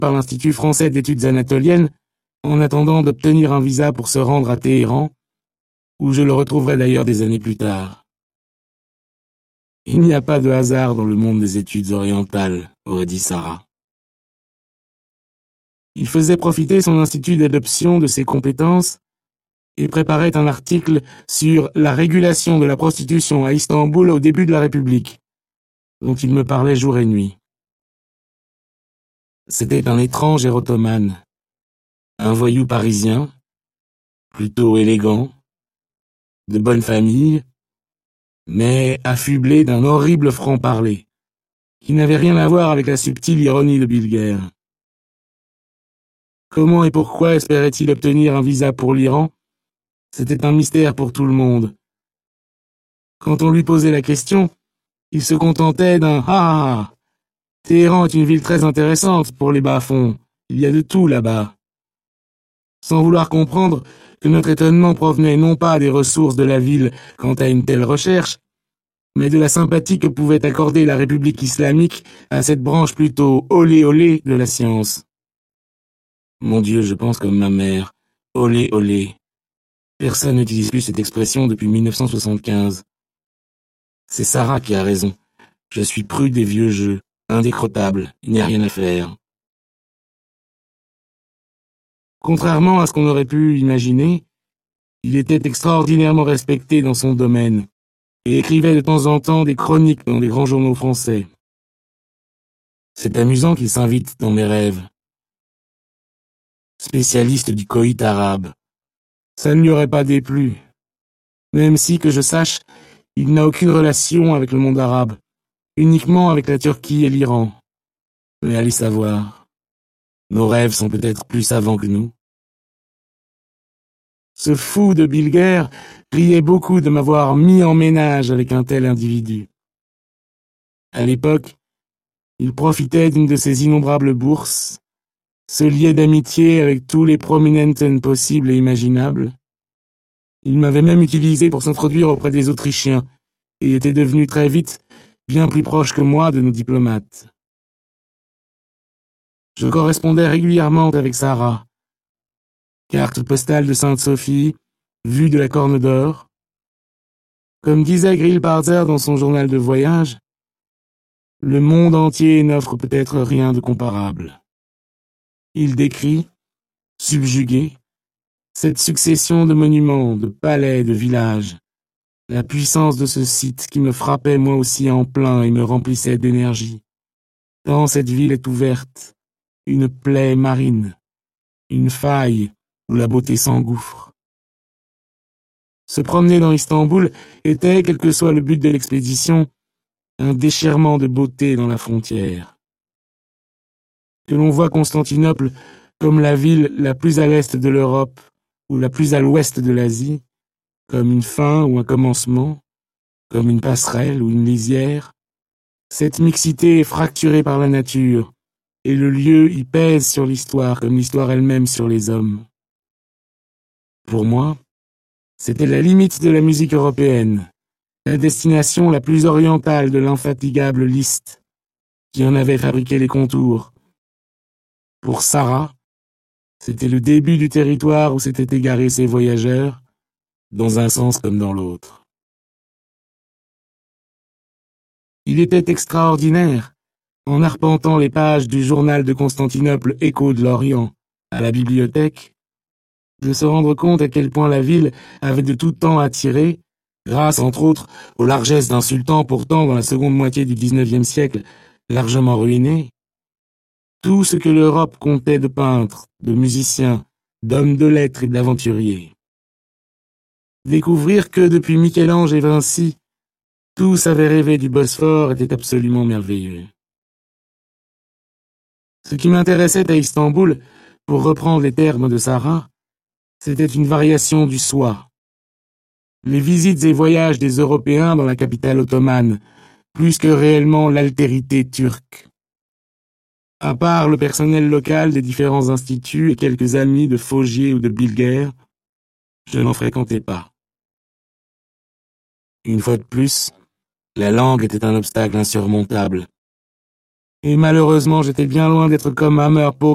par l'Institut français d'études anatoliennes, en attendant d'obtenir un visa pour se rendre à Téhéran, où je le retrouverai d'ailleurs des années plus tard. Il n'y a pas de hasard dans le monde des études orientales, aurait dit Sarah. Il faisait profiter son institut d'adoption de ses compétences et préparait un article sur la régulation de la prostitution à Istanbul au début de la République, dont il me parlait jour et nuit. C'était un étrange érotomane, un voyou parisien, plutôt élégant, de bonne famille, mais affublé d'un horrible franc-parler, qui n'avait rien à voir avec la subtile ironie de Bilger. Comment et pourquoi espérait-il obtenir un visa pour l'Iran? C'était un mystère pour tout le monde. Quand on lui posait la question, il se contentait d'un « Ah ah ah ! Téhéran est une ville très intéressante pour les bas-fonds, il y a de tout là-bas », sans vouloir comprendre que notre étonnement provenait non pas des ressources de la ville quant à une telle recherche, mais de la sympathie que pouvait accorder la République islamique à cette branche plutôt olé olé de la science. Mon Dieu, je pense comme ma mère. Olé olé. Personne n'utilise plus cette expression depuis 1975. C'est Sarah qui a raison. Je suis prude des vieux jeux, indécrottable, il n'y a rien à faire. Contrairement à ce qu'on aurait pu imaginer, il était extraordinairement respecté dans son domaine et écrivait de temps en temps des chroniques dans des grands journaux français. C'est amusant qu'il s'invite dans mes rêves. Spécialiste du coït arabe. Ça ne lui aurait pas déplu. Même si, que je sache, il n'a aucune relation avec le monde arabe, uniquement avec la Turquie et l'Iran. Mais allez savoir. Nos rêves sont peut-être plus savants que nous. Ce fou de Bilger riait beaucoup de m'avoir mis en ménage avec un tel individu. À l'époque, il profitait d'une de ses innombrables bourses, se liait d'amitié avec tous les prominenten possibles et imaginables. Il m'avait même utilisé pour s'introduire auprès des Autrichiens et était devenu très vite bien plus proche que moi de nos diplomates. Je correspondais régulièrement avec Sarah. Carte postale de Sainte-Sophie, vue de la Corne d'Or. Comme disait Grillparzer dans son journal de voyage, le monde entier n'offre peut-être rien de comparable. Il décrit, subjugué, cette succession de monuments, de palais, de villages, la puissance de ce site qui me frappait moi aussi en plein et me remplissait d'énergie. Tant cette ville est ouverte, une plaie marine, une faille où la beauté s'engouffre. Se promener dans Istanbul était, quel que soit le but de l'expédition, un déchirement de beauté dans la frontière. Que l'on voit Constantinople comme la ville la plus à l'est de l'Europe ou la plus à l'ouest de l'Asie, comme une fin ou un commencement, comme une passerelle ou une lisière, cette mixité est fracturée par la nature, et le lieu y pèse sur l'histoire comme l'histoire elle-même sur les hommes. Pour moi, c'était la limite de la musique européenne, la destination la plus orientale de l'infatigable Liszt, qui en avait fabriqué les contours. Pour Sarah, c'était le début du territoire où s'étaient égarés ses voyageurs, dans un sens comme dans l'autre. Il était extraordinaire, en arpentant les pages du journal de Constantinople Écho de l'Orient à la bibliothèque, de se rendre compte à quel point la ville avait de tout temps attiré, grâce entre autres aux largesses d'un sultan pourtant dans la seconde moitié du XIXe siècle largement ruiné, tout ce que l'Europe comptait de peintres, de musiciens, d'hommes de lettres et d'aventuriers. Découvrir que depuis Michel-Ange et Vinci, tous avaient rêvé du Bosphore était absolument merveilleux. Ce qui m'intéressait à Istanbul, pour reprendre les termes de Sarah, c'était une variation du soi. Les visites et voyages des Européens dans la capitale ottomane, plus que réellement l'altérité turque. À part le personnel local des différents instituts et quelques amis de Faugier ou de Bilger, je n'en fréquentais pas. Une fois de plus, la langue était un obstacle insurmontable. Et malheureusement, j'étais bien loin d'être comme Hammer